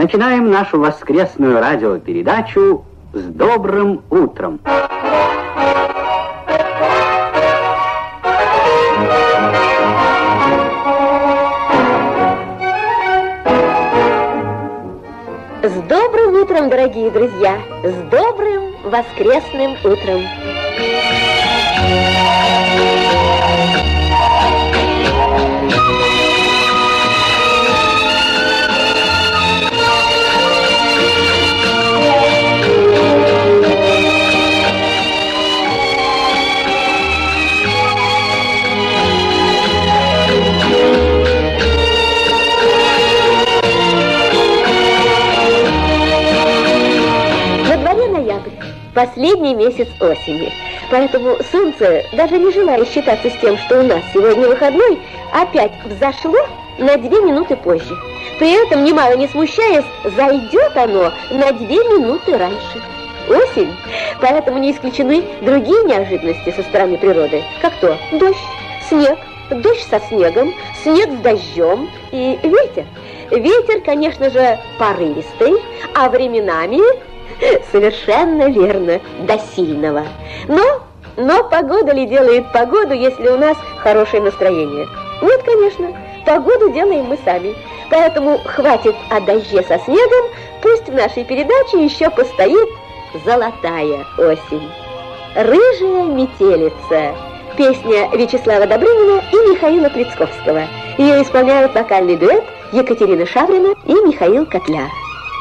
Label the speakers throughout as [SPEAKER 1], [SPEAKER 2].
[SPEAKER 1] Начинаем нашу воскресную радиопередачу «С добрым утром».
[SPEAKER 2] С добрым утром, дорогие друзья! С добрым воскресным утром! Последний месяц осени. Поэтому солнце, даже не желая считаться с тем, что у нас сегодня выходной, опять взошло на 2 минуты позже. При этом, немало не смущаясь, зайдет оно на 2 минуты раньше. Осень, поэтому не исключены другие неожиданности со стороны природы, как то дождь, снег, дождь со снегом, снег с дождем и ветер. Ветер, конечно же, порывистый, а временами... Совершенно верно, до сильного. Но погода ли делает погоду, если у нас хорошее настроение? Нет, конечно, погоду делаем мы сами. Поэтому хватит о дожде со снегом, пусть в нашей передаче еще постоит золотая осень. «Рыжая метелица» – песня Вячеслава Добрынина и Михаила Плецковского. Ее исполняют вокальный дуэт Екатерина Шаврина и Михаил Котляр.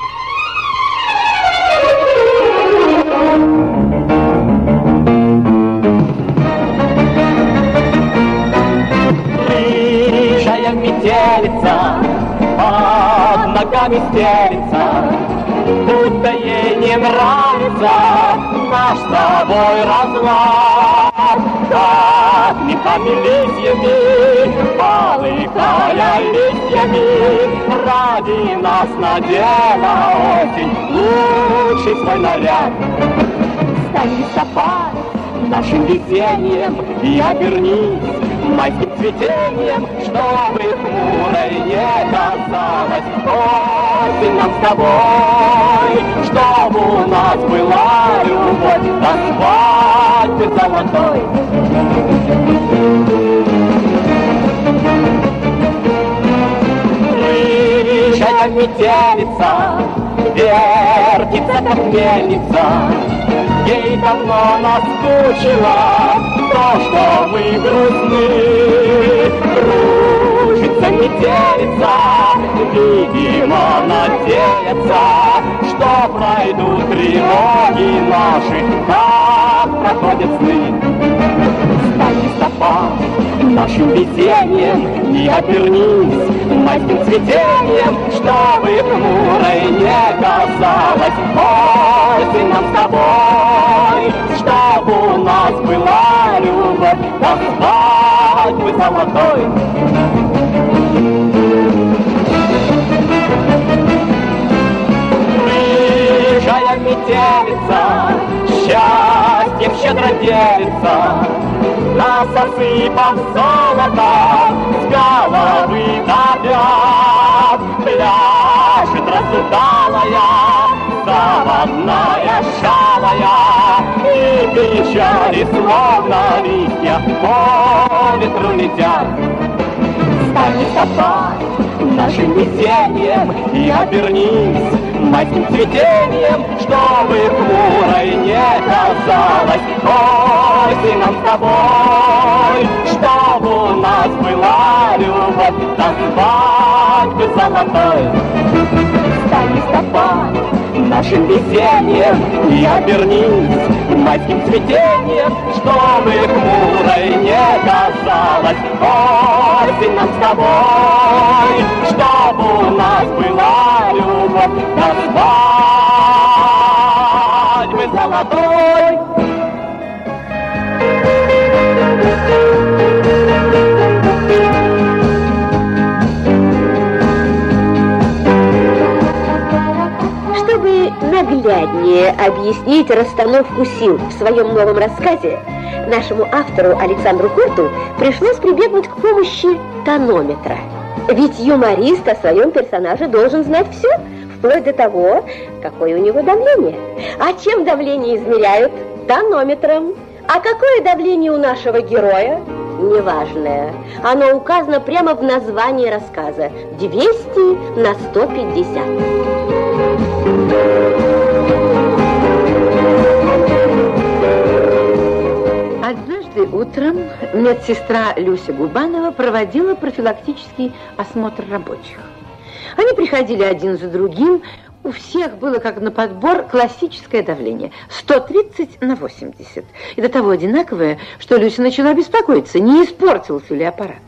[SPEAKER 3] Рыжая метелица под ногами стелится, будто ей не нравится наш с тобой разлад. Как мехами листьями, полыхая листьями, ради нас надела осень лучший свой наряд. Стань листопад нашим везением и обернись майским цветением, чтобы хмурой не казалось осень нам с тобой, чтобы у нас была любовь до свадьбы золотой. Рыжая метелица вертится, как мельница, ей давно наскучило то, что мы грустны. Кружится метелица, видимо, надеется, что пройдут тревоги наши, как проходят сны. Стань листопад нашим везением и обернись майским цветением, чтобы хмурой не казалось осень нам с тобой, чтобы у нас была любовь до свадьбы золотой. Рыжая метелица счастьем щедро делится, нас осыпав золото с головы до пят. Пляшет разудалая, заводная шалая, и печали словно листья по ветру летят. Стань листопад нашим везением и обернись майским цветением, чтобы хмурой не казалось осень нам с тобой, чтобы у нас была любовь до свадьбы золотой. Стань листопад нашим везением и обернись майским цветением, чтобы хмурой не казалось осень нам с тобой, чтобы у нас была любовь до свадьбы золотой.
[SPEAKER 2] Чтобы нагляднее объяснить расстановку сил в своем новом рассказе, нашему автору Александру Курту пришлось прибегнуть к помощи тонометра. Ведь юморист о своем персонаже должен знать все, вплоть до того, какое у него давление. А чем давление измеряют? Тонометром. А какое давление у нашего героя? Неважное. Оно указано прямо в названии рассказа. 200 на 150.
[SPEAKER 4] Однажды утром медсестра Люся Губанова проводила профилактический осмотр рабочих. Они приходили один за другим. У всех было, как на подбор, классическое давление 130 на 80. И до того одинаковое, что Люся начала беспокоиться, не испортился ли аппарат.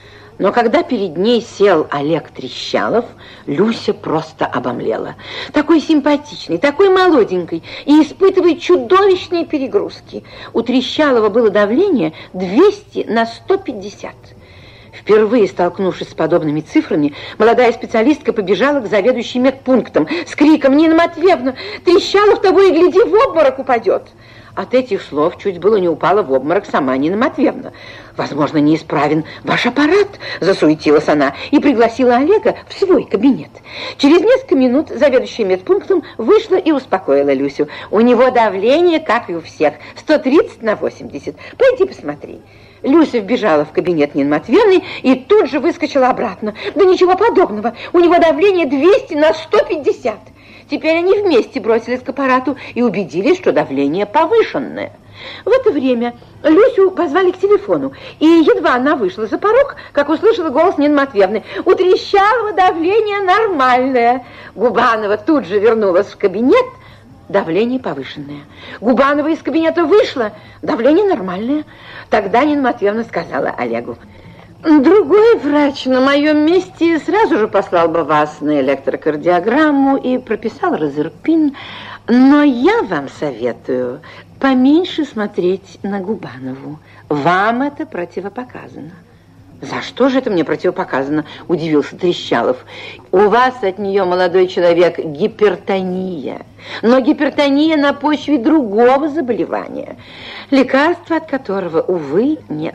[SPEAKER 4] Но когда перед ней сел Олег Трещалов, Люся просто обомлела. Такой симпатичный, такой молоденький и испытывает чудовищные перегрузки. У Трещалова было давление 200 на 150. Впервые столкнувшись с подобными цифрами, молодая специалистка побежала к заведующей медпунктом с криком: «Нина Матвеевна, Трещалов того и гляди в обморок упадет!» От этих слов чуть было не упала в обморок сама Нина Матвеевна. «Возможно, неисправен ваш аппарат», – засуетилась она и пригласила Олега в свой кабинет. Через несколько минут заведующая медпунктом вышла и успокоила Люсю. «У него давление, как и у всех, 130 на 80. Пойди посмотри». Люся вбежала в кабинет Нины Матвеевны и тут же выскочила обратно. «Да ничего подобного, у него давление 200 на 150. Теперь они вместе бросились к аппарату и убедились, что давление повышенное. В это время Люсю позвали к телефону, и едва она вышла за порог, как услышала голос Нины Матвеевны: «У Трещалова давление нормальное». Губанова тут же вернулась в кабинет. Давление повышенное. Губанова из кабинета вышла. Давление нормальное. Тогда Нина Матвеевна сказала Олегу: «Другой врач на моем месте сразу же послал бы вас на электрокардиограмму и прописал розерпин, но я вам советую поменьше смотреть на Губанову. Вам это противопоказано». «За что же это мне противопоказано?» – удивился Трещалов. «У вас от нее, молодой человек, гипертония. Но гипертония на почве другого заболевания, лекарства от которого, увы, нет».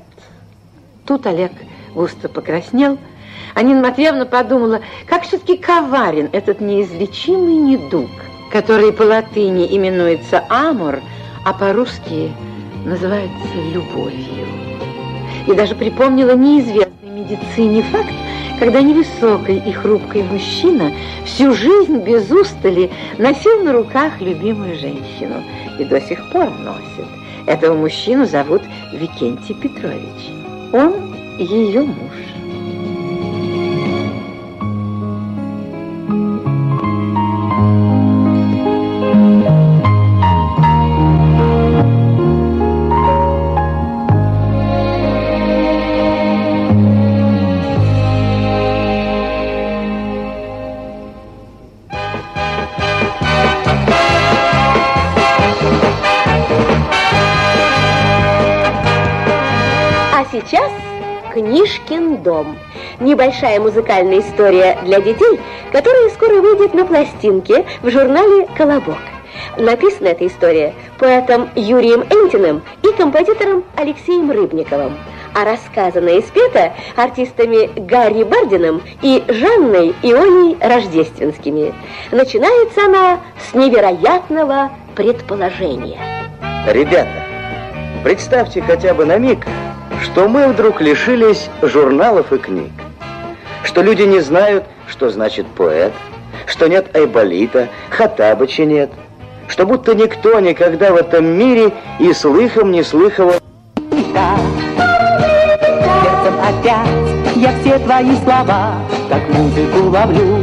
[SPEAKER 4] Тут Олег густо покраснел, а Нина Матвеевна подумала, как все-таки коварен этот неизлечимый недуг, который по латыни именуется амор, а по-русски называется любовью. И даже припомнила неизвестный медицине факт, когда невысокий и хрупкий мужчина всю жизнь без устали носил на руках любимую женщину и до сих пор носит. Этого мужчину зовут Викентий Петрович. Он ее муж.
[SPEAKER 2] Сейчас «Книжкин дом». Небольшая музыкальная история для детей, которая скоро выйдет на пластинке в журнале «Колобок». Написана эта история поэтом Юрием Энтиным и композитором Алексеем Рыбниковым, а рассказана и спета артистами Гарри Бардиным и Жанной Ионей Рождественскими. Начинается она с невероятного предположения.
[SPEAKER 5] Ребята, представьте хотя бы на миг, что мы вдруг лишились журналов и книг, что люди не знают, что значит поэт, что нет Айболита, Хоттабыча нет, что будто никто никогда в этом мире и слыхом не слыхал.
[SPEAKER 3] Сердцем опять я все твои слова, как музыку ловлю.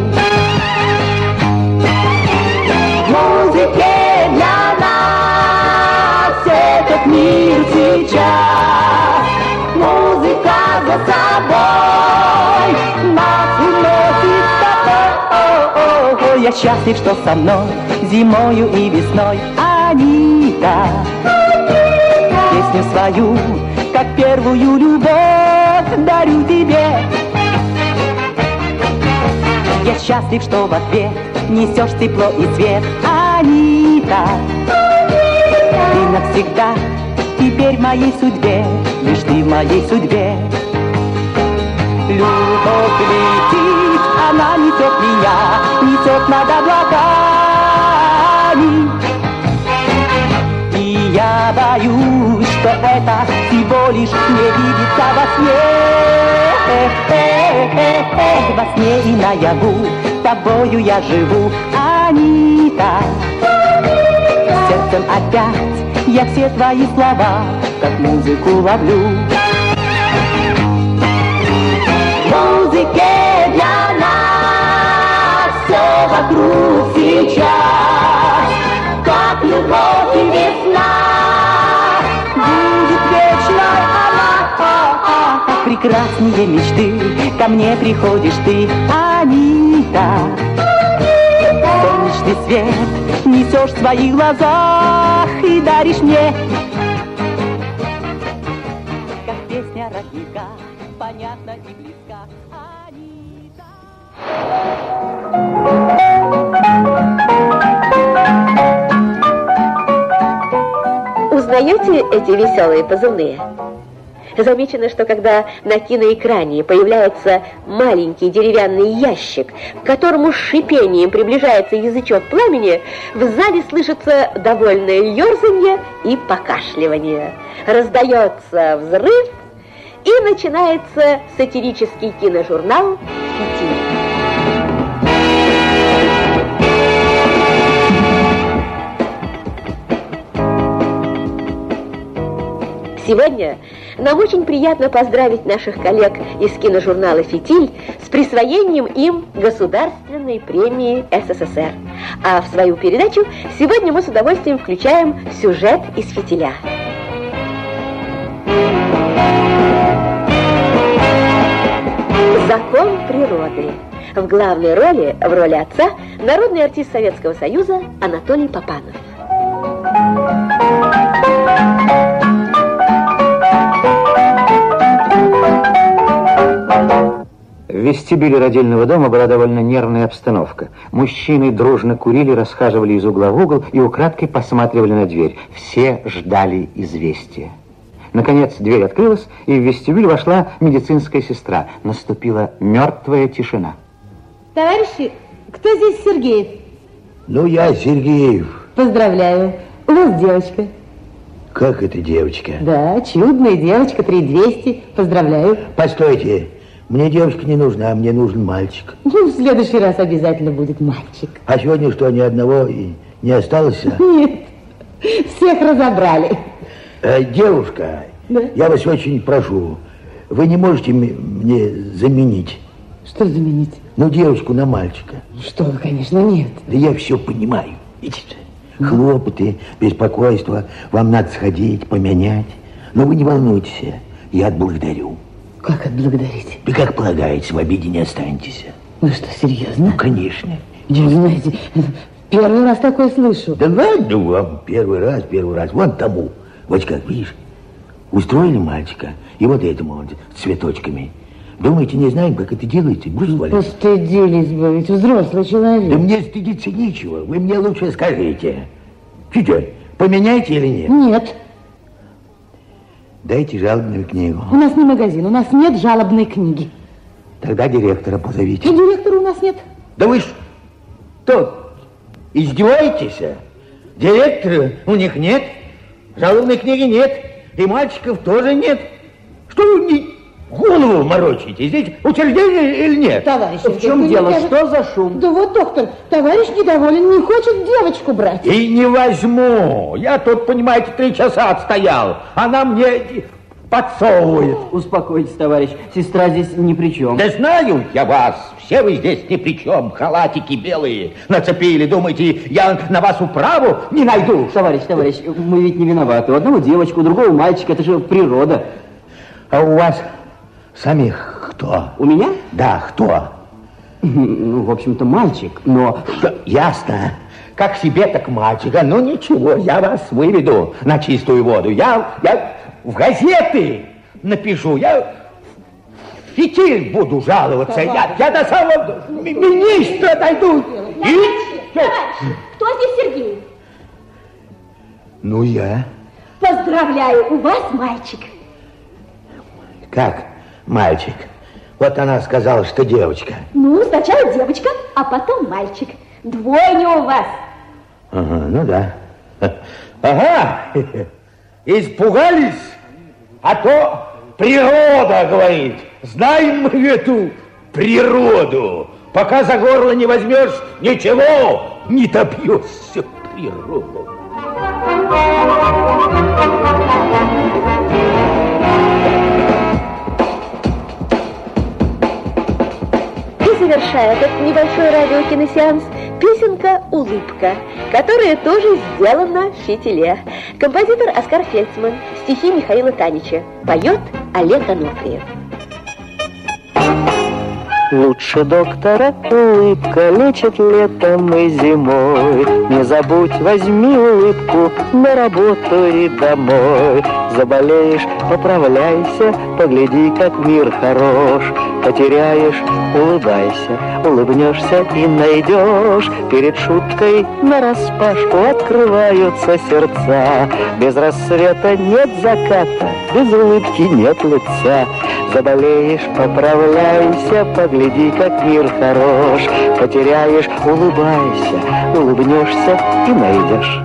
[SPEAKER 3] В музыке для нас этот мир сейчас. Музыка за собой нас уносит с тобой. Я счастлив, что со мной зимою и весной Анита. Песню свою, как первую любовь, дарю тебе. Я счастлив, что в ответ несешь тепло и свет, Анита. Ты навсегда теперь в моей судьбе, лишь ты в моей судьбе. Любовь летит Она несет меня, несет над облаками. И я боюсь, что это всего лишь не видится во сне. Во сне и наяву тобою я живу, Анита. Сердцем опять я все твои слова, как музыку ловлю. Музыке для нас все вокруг сейчас, как любовь и весна. Будет вечной она. Прекраснее мечты ко мне приходишь ты, Анита. Солнечный свет несешь в своих глазах и даришь мне, как песня родника, понятна и близка, Анита.
[SPEAKER 2] Узнаете эти веселые позывные? Замечено, что когда на киноэкране появляется маленький деревянный ящик, к которому с шипением приближается язычок пламени, в зале слышится довольное ерзанье и покашливание. Раздается взрыв, и начинается сатирический киножурнал «Фитиль». Сегодня нам очень приятно поздравить наших коллег из киножурнала «Фитиль» с присвоением им Государственной премии СССР. А в свою передачу сегодня мы с удовольствием включаем сюжет из «Фитиля». «Закон природы». В главной роли, в роли отца, народный артист Советского Союза Анатолий Попанов.
[SPEAKER 1] В вестибюле родильного дома была довольно нервная обстановка. Мужчины дружно курили, расхаживали из угла в угол и украдкой посматривали на дверь. Все ждали известия. Наконец дверь открылась, и в вестибюль вошла медицинская сестра. Наступила мертвая тишина.
[SPEAKER 4] Товарищи, кто здесь Сергеев?
[SPEAKER 6] Ну, я Сергеев.
[SPEAKER 4] Поздравляю, у вас девочка.
[SPEAKER 6] Как это девочка?
[SPEAKER 4] Да, чудная девочка, 3200. Поздравляю.
[SPEAKER 6] Постойте, мне девочка не нужна, мне нужен мальчик.
[SPEAKER 4] Ну, в следующий раз обязательно будет мальчик.
[SPEAKER 6] А сегодня что, ни одного и не осталось?
[SPEAKER 4] Нет, всех разобрали.
[SPEAKER 6] Девушка,
[SPEAKER 4] да?
[SPEAKER 6] Я вас очень прошу, вы не можете мне заменить?
[SPEAKER 4] Что заменить?
[SPEAKER 6] Ну, девушку на мальчика.
[SPEAKER 4] Что вы, конечно, нет.
[SPEAKER 6] Да я все понимаю, видите? Хлопоты, беспокойство, вам надо сходить, поменять. Но вы не волнуйтесь, я отблагодарю.
[SPEAKER 4] Как отблагодарить?
[SPEAKER 6] Да как полагается, в обиде не останетесь.
[SPEAKER 4] Вы что, серьезно?
[SPEAKER 6] Ну, конечно.
[SPEAKER 4] Вы знаете, первый раз такое слышу.
[SPEAKER 6] Да ладно вам, первый раз. Вон тому. Вот как, видишь, устроили мальчика, и вот этому вот, с цветочками. Думаете, не знаем, как это делается?
[SPEAKER 4] Постыдились бы, ведь взрослый человек.
[SPEAKER 6] Да мне стыдиться нечего, вы мне лучше скажите. Что, поменяйте или нет?
[SPEAKER 4] Нет.
[SPEAKER 6] Дайте жалобную книгу.
[SPEAKER 4] У нас не магазин, у нас нет жалобной книги.
[SPEAKER 6] Тогда директора позовите.
[SPEAKER 4] И директора у нас нет.
[SPEAKER 6] Да вы что, издеваетесь? Директора у них нет, жалобной книги нет, и мальчиков тоже нет. Что вы мне голову морочите? Здесь учреждение или нет?
[SPEAKER 4] Товарищ,
[SPEAKER 3] в чем дело? Что за шум?
[SPEAKER 4] Да вот, доктор, товарищ недоволен, не хочет девочку брать.
[SPEAKER 6] И не возьму. Я тут, понимаете, 3 часа отстоял. Она мне подсовывает.
[SPEAKER 3] Успокойтесь, товарищ, сестра здесь ни при чем.
[SPEAKER 6] Да знаю я вас. Все вы здесь ни при чем. Халатики белые нацепили. Думаете, я на вас управу не найду?
[SPEAKER 3] Товарищ, мы ведь не виноваты. У одного девочка, у другого мальчика. Это же природа.
[SPEAKER 6] А у вас самих кто?
[SPEAKER 3] У меня?
[SPEAKER 6] Да, кто?
[SPEAKER 3] Ну, в общем-то, мальчик, но...
[SPEAKER 6] Да, ясно. Как себе, так мальчика. Ну, ничего, я вас выведу на чистую воду. Я в газеты напишу. Я в Фитиль буду жаловаться. Я до самого министра дойду.
[SPEAKER 2] Товарищ, кто здесь Сергей?
[SPEAKER 6] Ну, я.
[SPEAKER 2] Поздравляю, у вас мальчик.
[SPEAKER 6] Как мальчик? Вот она сказала, что девочка.
[SPEAKER 7] Ну, сначала девочка, а потом мальчик. Двойня у вас.
[SPEAKER 6] Ага, ну да. Ага, испугались? А то природа говорит. Знаем мы эту природу. Пока за горло не возьмешь, ничего не добьешься природу.
[SPEAKER 2] Завершая этот небольшой радиокиносеанс, песенка «Улыбка», которая тоже сделана в фитиле. Композитор Оскар Фельдсман, стихи Михаила Танича. Поет Олег Анофриев.
[SPEAKER 8] Лучше доктора улыбка лечит летом и зимой. Не забудь, возьми улыбку на работу и домой. Заболеешь, поправляйся, погляди, как мир хорош. Потеряешь, улыбайся, улыбнешься и найдешь. Перед шуткой нараспашку открываются сердца. Без рассвета нет заката, без улыбки нет лица. Заболеешь, поправляйся, погляди, как мир хорош. Потеряешь, улыбайся, улыбнешься и найдешь.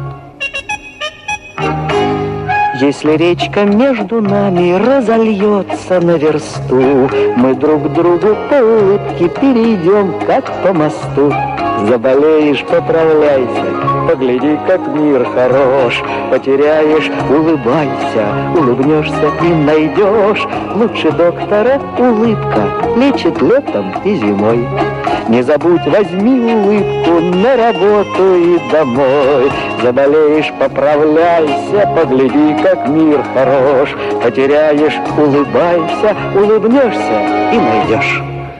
[SPEAKER 8] Если речка между нами разольется на версту, мы друг к другу по улыбке перейдем, как по мосту. Заболеешь, поправляйся, погляди, как мир хорош. Потеряешь, улыбайся, улыбнешься и найдешь. Лучше доктора улыбка лечит летом и зимой. Не забудь, возьми улыбку на работу и домой. Заболеешь, поправляйся, погляди, как мир хорош. Потеряешь, улыбайся, улыбнешься и найдешь.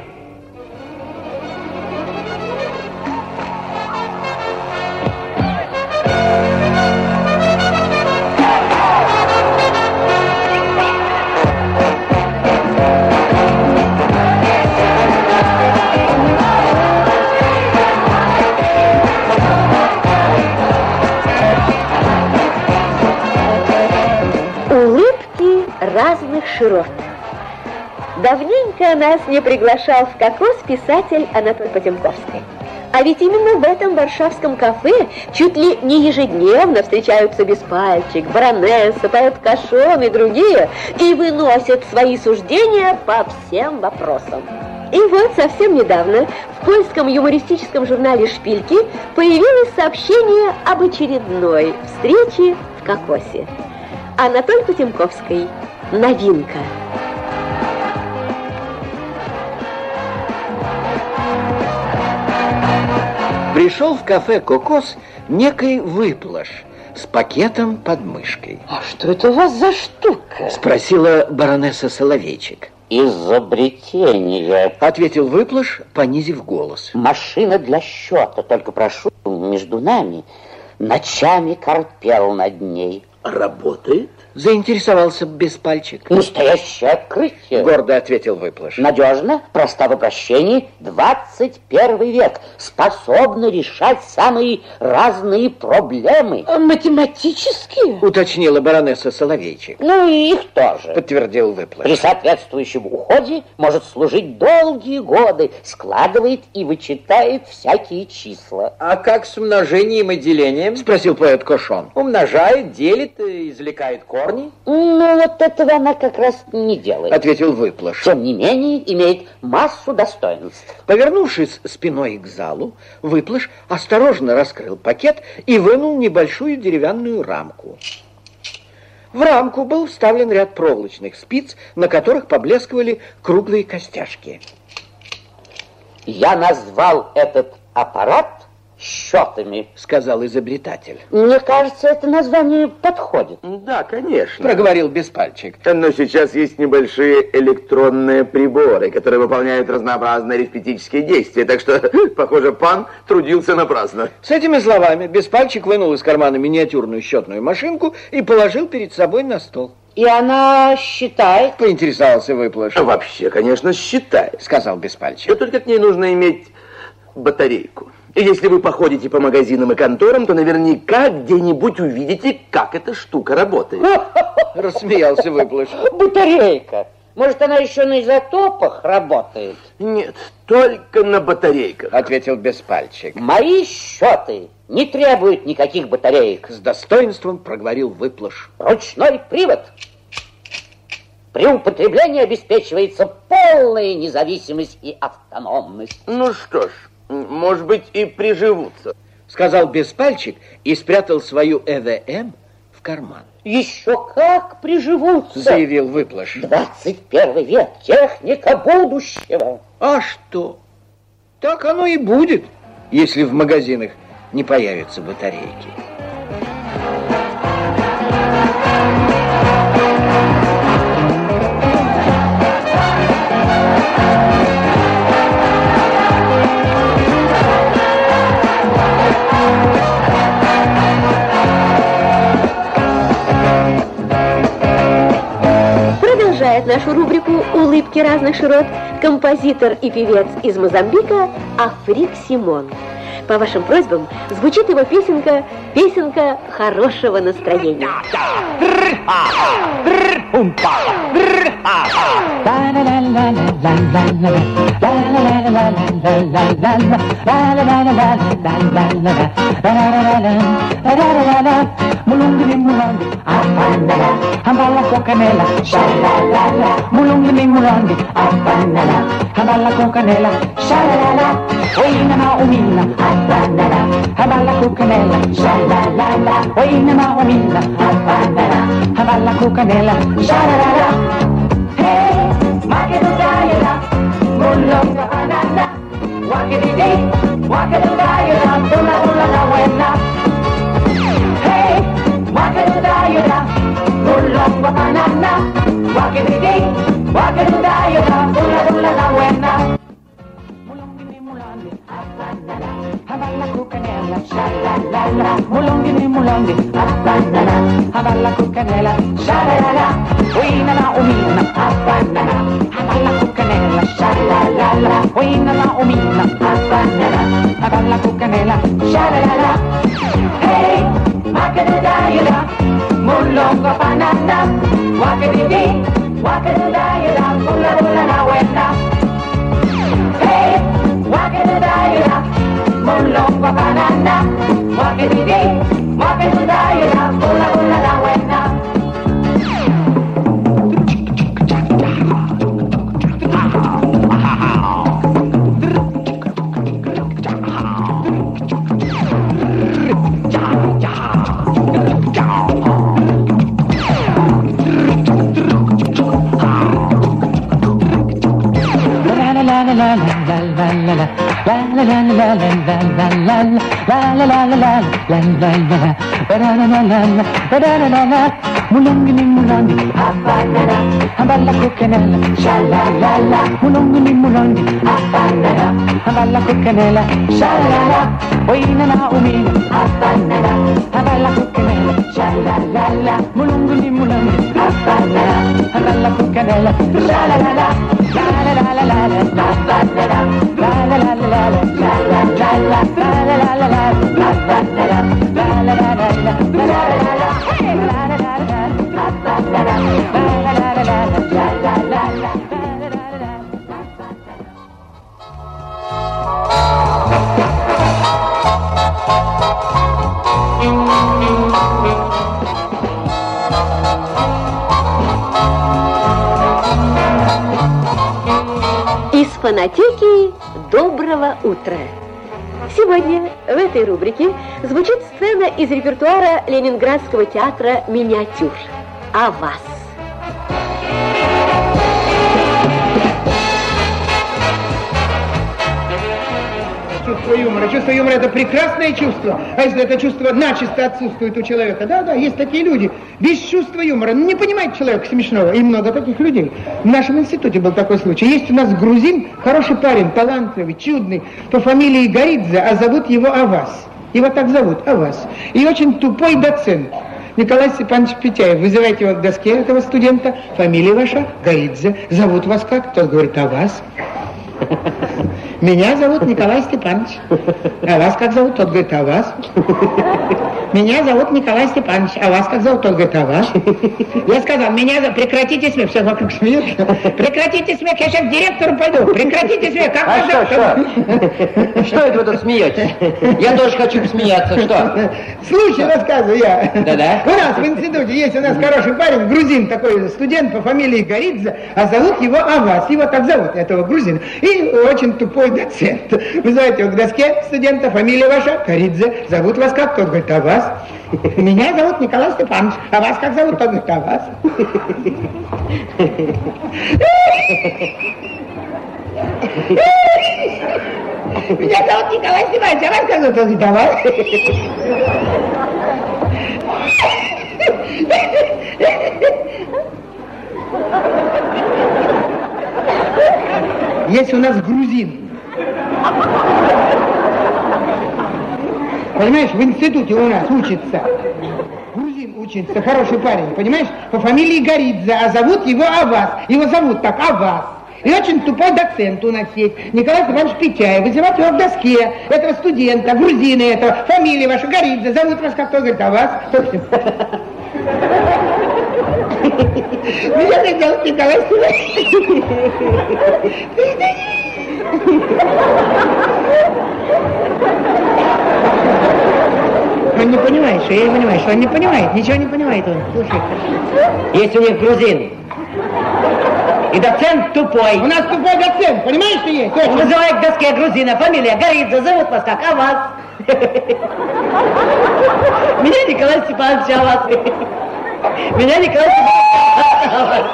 [SPEAKER 2] Разных широт. Давненько нас не приглашал в Кокос писатель Анатоль Потемковский. А ведь именно в этом варшавском кафе чуть ли не ежедневно встречаются Беспальчик, Баронесса, поэт Кашон и другие, и выносят свои суждения по всем вопросам. И вот совсем недавно в польском юмористическом журнале «Шпильки» появилось сообщение об очередной встрече в Кокосе. Анатоль Потемковский. Новинка.
[SPEAKER 5] Пришел в кафе «Кокос» некий выплаш с пакетом под мышкой.
[SPEAKER 4] А что это у вас за штука?
[SPEAKER 5] Спросила баронесса Соловейчик.
[SPEAKER 9] Изобретение,
[SPEAKER 5] ответил выплаш, понизив голос.
[SPEAKER 9] Машина для счета, только прошу, между нами. Ночами корпел над ней.
[SPEAKER 5] Работает? Заинтересовался Беспальчик.
[SPEAKER 9] Настоящее открытие.
[SPEAKER 5] Гордо ответил выплаш.
[SPEAKER 9] Надежно, проста в обращении, 21 век. Способна решать самые разные проблемы.
[SPEAKER 4] Математические?
[SPEAKER 5] Уточнила баронесса Соловейчик.
[SPEAKER 9] Ну и их тоже.
[SPEAKER 5] Подтвердил выплаш.
[SPEAKER 9] При соответствующем уходе может служить долгие годы. Складывает и вычитает всякие числа.
[SPEAKER 10] А как с умножением и делением?
[SPEAKER 5] Спросил поэт Кошон.
[SPEAKER 10] Умножает, делит, извлекает корни.
[SPEAKER 9] Ну, вот этого она как раз не делает.
[SPEAKER 5] Ответил выплаш.
[SPEAKER 9] Тем не менее, имеет массу достоинств.
[SPEAKER 5] Повернувшись спиной к залу, выплаш осторожно раскрыл пакет и вынул небольшую деревянную рамку. В рамку был вставлен ряд проволочных спиц, на которых поблескивали круглые костяшки.
[SPEAKER 9] Я назвал этот аппарат счетами,
[SPEAKER 5] сказал изобретатель.
[SPEAKER 9] Мне кажется, это название подходит.
[SPEAKER 11] Да, конечно.
[SPEAKER 5] Проговорил Беспальчик.
[SPEAKER 11] Но сейчас есть небольшие электронные приборы, которые выполняют разнообразные арифметические действия, так что, похоже, пан трудился напрасно.
[SPEAKER 5] С этими словами Беспальчик вынул из кармана миниатюрную счетную машинку и положил перед собой на стол.
[SPEAKER 9] И она считает?
[SPEAKER 5] Поинтересовался выплаш.
[SPEAKER 11] Вообще, конечно, считает,
[SPEAKER 5] сказал Беспальчик.
[SPEAKER 11] Но только к ней нужно иметь батарейку. И если вы походите по магазинам и конторам, то наверняка где-нибудь увидите, как эта штука работает.
[SPEAKER 5] Рассмеялся выплаш.
[SPEAKER 9] Батарейка. Может, она еще на изотопах работает?
[SPEAKER 11] Нет, только на батарейках,
[SPEAKER 5] ответил Беспальчик.
[SPEAKER 9] Мои счеты не требуют никаких батареек.
[SPEAKER 5] С достоинством проговорил Выплыш.
[SPEAKER 9] Ручной привод. При употреблении обеспечивается полная независимость и автономность.
[SPEAKER 11] Ну что ж, может быть, и приживутся,
[SPEAKER 5] сказал Беспальчик и спрятал свою ЭВМ в карман.
[SPEAKER 9] Еще как приживутся,
[SPEAKER 5] заявил Выплыш.
[SPEAKER 9] 21 век, техника будущего.
[SPEAKER 5] А что? Так оно и будет, если в магазинах не появятся батарейки.
[SPEAKER 2] Продолжает нашу рубрику «Улыбки разных широт» композитор и певец из Мозамбика Африк Симон. По вашим просьбам звучит его песенка хорошего настроения.
[SPEAKER 3] Ambala con canela, shalalala. Mulungi mulongi, abanala. Ambala con canela, shalalala. Oina ma umina, abanala. Ambala con canela, shalalala. Oina ma umina, abanala. Ambala con canela, shalalala. Hey, makedudayala, mulonga banana. Wakididi, wakidudayala, ula ula na wena. Hey, makedudayala. Mulonga banana, wakididi, wakidudayala, ula ula na wena. Mulongi mulongi, abanala. Habala kukanela, shalalala. Mulongi mulongi, abanala. Habala kukanela, shalalala. Uina na umina, abanala. Habala kukanela, shalalala. Uina na umina, abanala. Habala kukanela, shalalala. Hey, makedudayala. Mulonga banana, wakididi, wakidudayala, ula ula na wena. Hey, wakidudayala, mulonga banana, wakididi, wakidudayala, ula ula na wena. Mulongi mulongi, abanana. Habala kukanela, shalalala. Mulongi mulongi, abanana. Habala kukanela, shalalala. Oina na umina, abanana. Habala kukanela, shalalala. Mulongi mulongi, abanana. Habala kukanela, shalalala. La la la la la la, abanana. La la la la la, la la la la, la la la la la, abanana. La la la la la, la la la la, hey, la la la la.
[SPEAKER 2] Из фонотеки «Доброго утра». Сегодня в этой рубрике звучит сцена из репертуара Ленинградского театра «Миниатюр». О вас.
[SPEAKER 12] Чувство юмора. Чувство юмора – это прекрасное чувство. А если это чувство начисто отсутствует у человека? Да, есть такие люди. Без чувства юмора. Не понимает человека смешного. И много таких людей. В нашем институте был такой случай. Есть у нас грузин, хороший парень, талантливый, чудный, по фамилии Горидзе, а зовут его Авас. Его так зовут, Авас. И очень тупой доцент. Николай Степанович Петяев. Вызывайте его к доске, этого студента. Фамилия ваша? Горидзе. Зовут вас как? Тот говорит, Авас. Меня зовут Николай Степанович. А вас как зовут? Тот говорит, а вас? Меня зовут Николай Степанович, а вас как зовут? Он говорит, а вас? Я сказал, меня зовут... Прекратите смех, все вокруг смеются. Прекратите смех, я сейчас к директору пойду. Прекратите смех, как вы
[SPEAKER 13] Что это вы тут смеетесь? Я тоже хочу посмеяться, что?
[SPEAKER 12] Случай рассказываю я.
[SPEAKER 13] Да-да.
[SPEAKER 12] У нас в институте есть у нас хороший парень, грузин такой, студент по фамилии Горидзе, а зовут его Авас. Его так зовут, этого грузина. И очень тупой доцент. Вы знаете, его к доске студента, фамилия ваша, Горидзе. Зовут вас как? Тот говорит, Авас. Меня зовут Николай Степанович. А вас как зовут? Тот говорит, Авас. Меня зовут Николай Степанович, а вас как зовут? Тот говорит, Авас. Есть у нас грузин. Понимаешь, в институте у нас учится. Грузин учится, хороший парень, понимаешь? По фамилии Горидзе, а зовут его Авас. Его зовут так, Авас. И очень тупой доцент у нас есть, Николай Степанович Петяев. Вызывать его в доске, этого студента, грузина этого, фамилия ваша Горидзе. Зовут вас как-то, говорит, Авас. Меня так зовут Николай Степанович. Он не понимает, что я не понимаю, что он не понимает, ничего не понимает он. Слушай.
[SPEAKER 13] Есть у них грузин. И доцент тупой.
[SPEAKER 12] У нас тупой доцент, понимаешь, что есть?
[SPEAKER 13] Он вызывает к доске грузина, фамилия Горидзе, зовут вас как, а вас? Меня Николай Степанович, а вас? Меня Николай Степанович, а вас?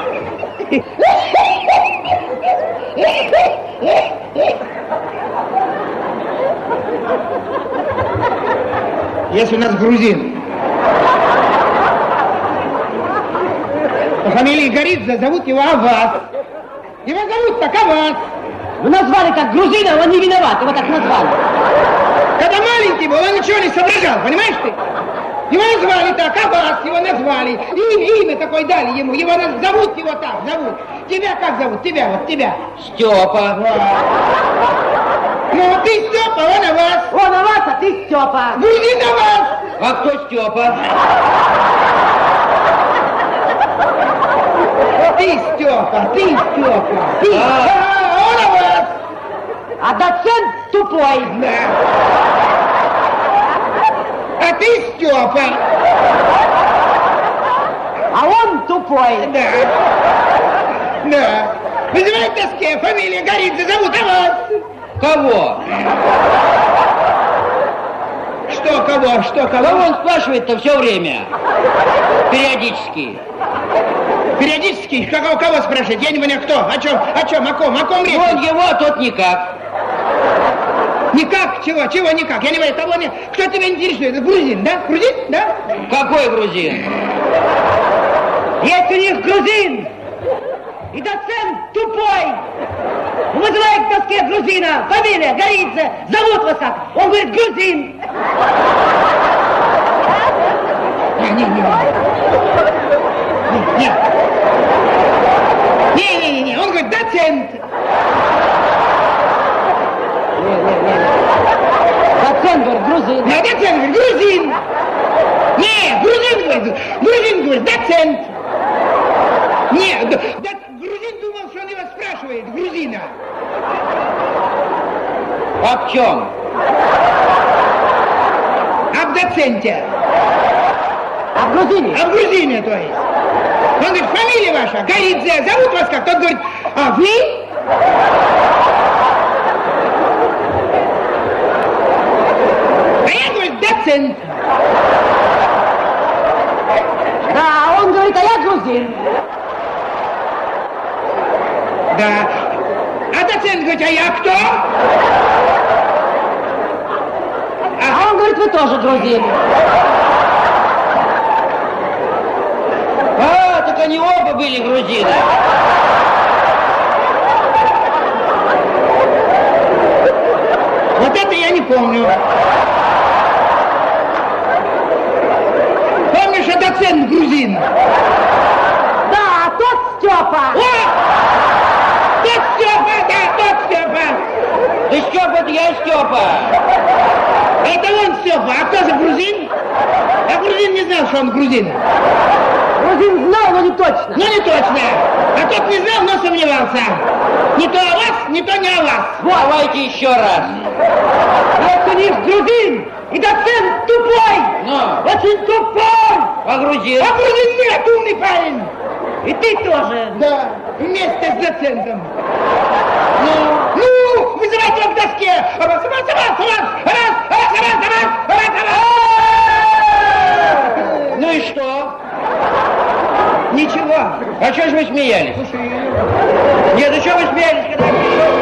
[SPEAKER 12] Есть у нас грузин. По фамилии Горидзе, зовут его Авас. Его зовут так Авас.
[SPEAKER 13] Вы назвали как грузина, он не виноват, его так назвали.
[SPEAKER 12] Когда маленький был, он ничего не соображал, понимаешь ты? Его назвали так, Авас, его назвали. И имя такое дали ему, зовут его так, зовут. Тебя как зовут? Тебя, вот тебя.
[SPEAKER 13] Степа.
[SPEAKER 12] Ну, ты Степа, он Авас.
[SPEAKER 13] Он Авас, а ты Степа.
[SPEAKER 12] Грузин Авас.
[SPEAKER 13] А кто Степа?
[SPEAKER 12] Ты Степа, ты Степа. Ты. Он Авас.
[SPEAKER 13] А доцент тупой.
[SPEAKER 12] Да. А ты Степа.
[SPEAKER 13] А он тупой.
[SPEAKER 12] Да. Да. Вызывай к доске, фамилия Горидзе, зовут Авас.
[SPEAKER 13] Кого?
[SPEAKER 12] Что кого? Что кого?
[SPEAKER 13] Кого он спрашивает-то все время? Периодически.
[SPEAKER 12] Периодически? Кого спрашивает? Я не понимаю, кто? О чем? О ком речь?
[SPEAKER 13] Он его, а тот никак.
[SPEAKER 12] Никак? Чего никак? Я не понимаю, кого нет. Кто тебя интересует? Грузин, да? Грузин, да?
[SPEAKER 13] Какой грузин? Есть у них грузин! И доцент тупой! Вызывает к доске грузина, фамилия Горидзе, зовут вас как? Он говорит, грузин!
[SPEAKER 12] Не, он говорит, доцент!
[SPEAKER 13] Доцент говорит, грузин!
[SPEAKER 12] Да, доцент говорит, грузин! Не, грузин говорит, доцент! Нет, грузин думал, что он его спрашивает, грузина.
[SPEAKER 13] Об чем?
[SPEAKER 12] Об доценте.
[SPEAKER 13] Об грузине?
[SPEAKER 12] Об грузине, то есть. Он говорит, фамилия ваша, Горидзе, зовут вас как? Тот говорит, а вы? А я, говорит, доцент.
[SPEAKER 13] Да, он говорит, а я грузин.
[SPEAKER 12] Да. А доцент говорит, а я кто?
[SPEAKER 13] А он говорит, вы тоже грузин. А, так они оба были грузины.
[SPEAKER 12] Вот это я не помню. Помнишь, а доцент грузин?
[SPEAKER 13] Да, тот Степа.
[SPEAKER 12] Тот Степа, да, тот Степа.
[SPEAKER 13] Ты Степа, это я Степа.
[SPEAKER 12] Это он Степа, а кто же грузин? А грузин не знал, что он грузин.
[SPEAKER 13] Грузин знал, но не точно.
[SPEAKER 12] Но не точно. А тот не знал, но сомневался. Не то о вас, не то не о вас.
[SPEAKER 10] Давайте еще раз.
[SPEAKER 13] Это не грузин. И доцент тупой.
[SPEAKER 10] Но.
[SPEAKER 13] Очень тупой.
[SPEAKER 10] А грузин?
[SPEAKER 12] А грузин нет, умный парень.
[SPEAKER 13] И ты тоже.
[SPEAKER 12] Да, вместе с доцентом. Ну, вызывайте его к доске. Раз.
[SPEAKER 10] Ну и что?
[SPEAKER 12] Ничего.
[SPEAKER 10] А что ж вы смеялись?
[SPEAKER 12] Слушай,
[SPEAKER 10] Нет, а что вы смеялись, когда я пришел?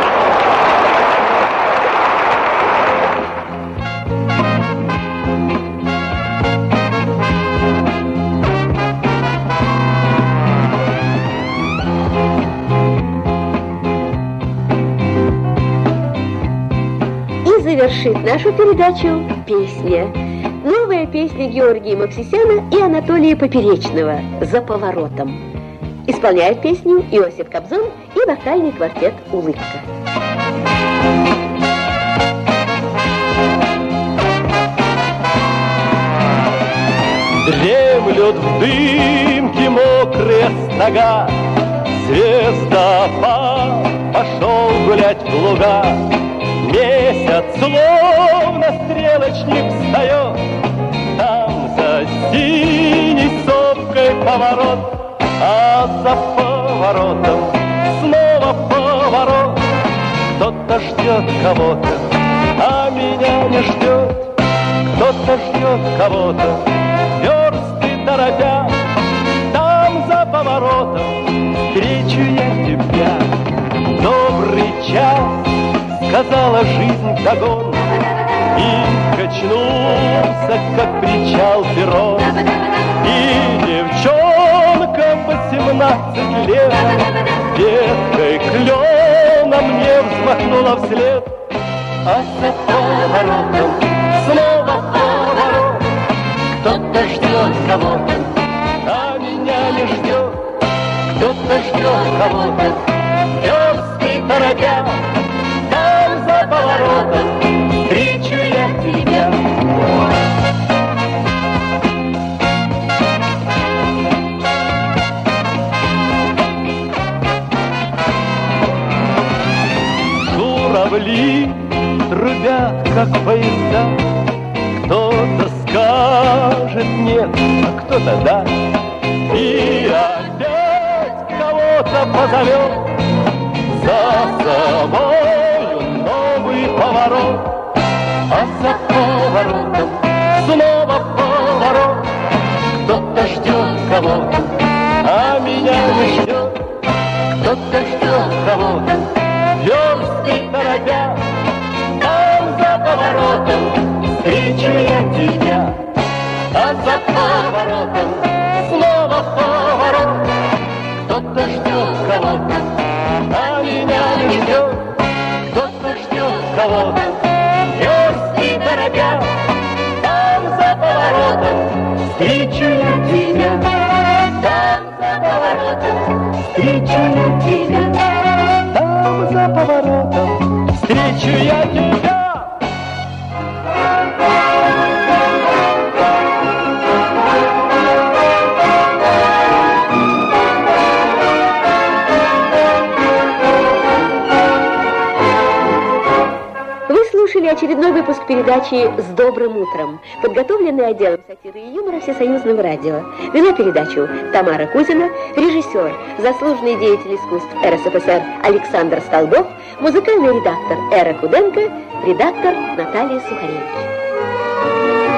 [SPEAKER 2] И завершит нашу передачу песня. Новая песня Георгия Мовсисяна и Анатолия Поперечного «За поворотом». Исполняет песню Иосиф Кобзон и вокальный квартет «Улыбка».
[SPEAKER 14] Дремлют в дымке мокрые стога, звездопад пошел гулять в луга. Месяц словно стрелочник встает, там за синей сопкой поворот, а за поворотом снова поворот. Кто-то ждет кого-то, а меня не ждет. Кто-то ждет кого-то, версты торопя. Там за поворотом встречу я тебя. Добрый час, сказала жизнь вдогон, и качнулся, как причал перрон. И девчонка 18 лет веткой клена мне взмахнула вслед. А за поворотом снова поворот. Кто-то ждет кого-то, а меня не ждет. Кто-то ждет кого-то, версты торопя. Там за поворотом встречу я тебя. Журавли трубят, как поезда. Кто-то скажет нет, а кто-то да. И опять кого-то позовет за собою новый поворот. А за поворотом снова поворот. Кто-то ждет кого-то, а меня не ждет. Кто-то ждет кого-то, версты торопя. Там за поворотом встречу я тебя. А за поворотом снова поворот. Кто-то ждет кого-то, а меня не ждет. Кто-то ждет кого-то, версты торопя. Там за поворотом встречу я тебя. Там за поворотом встречу я тебя. Там за поворотом встречу я тебя.
[SPEAKER 2] Слушали очередной выпуск передачи «С добрым утром», подготовленный отделом сатиры и юмора Всесоюзного радио. Вела передачу Тамара Кузина, режиссер, заслуженный деятель искусств РСФСР Александр Столбов, музыкальный редактор Эра Худенко, редактор Наталья Сухаревич.